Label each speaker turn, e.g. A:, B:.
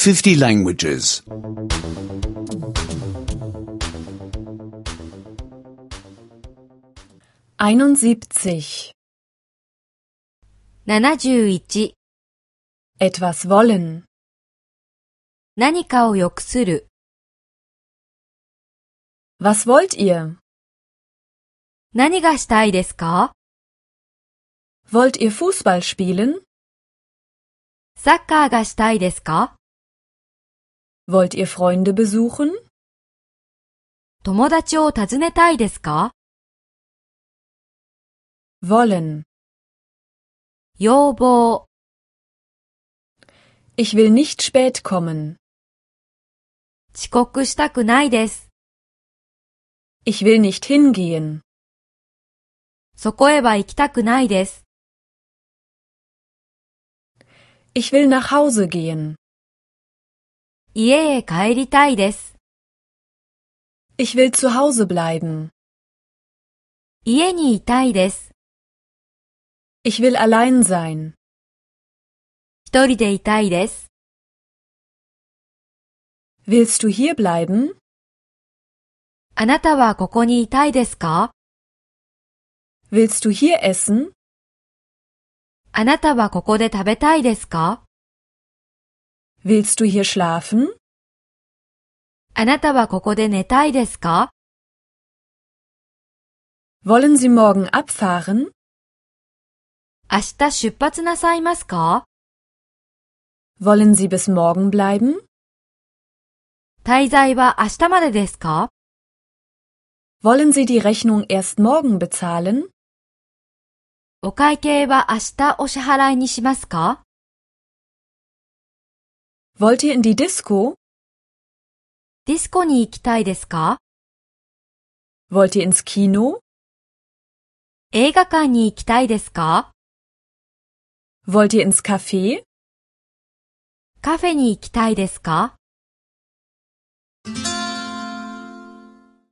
A: 50 languages.
B: 71.
C: 71.
B: Etwas wollen.
C: 何かを欲する。
B: Was wollt ihr?
C: 何がしたいですか？
B: Wollt ihr Fußball spielen?
C: サッカーがしたいですか？
B: Wollt ihr Freunde besuchen?
C: 友達を訪ねたいですか？
B: Wollen.
C: 要望。
B: Ich will nicht spät kommen.
C: 遅刻したくないです。
B: Ich will nicht hingehen.
C: そこへは行きたくないです。
B: Ich will nach Hause gehen.
C: 家へ帰りたいです。
B: Ich will zu Hause bleiben.
C: 家にいたいです。
B: Ich will allein sein.
C: 一人でいたいです。
B: Willst du hier bleiben?
C: あなたはここにいたいですか？
B: Willst du hier essen?
C: あなたはここで食べたいですか？
B: Willst du hier schlafen?
C: あなたはここで寝たいですか？
B: Wollen Sie morgen abfahren?
C: 明日出発なさいますか？
B: Wollen Sie bis morgen bleiben?
C: 滞在は明日までですか？
B: Wollen Sie die Rechnung erst morgen bezahlen?
C: お会計は明日お支払いにしますか？
B: Wollt ihr in die Disco?
C: ディスコに行きたいですか？
B: Wollt ihr ins Kino?
C: 映画館に行きたいですか？
B: Wollt ihr ins Café?
C: カフェに行きたいですか？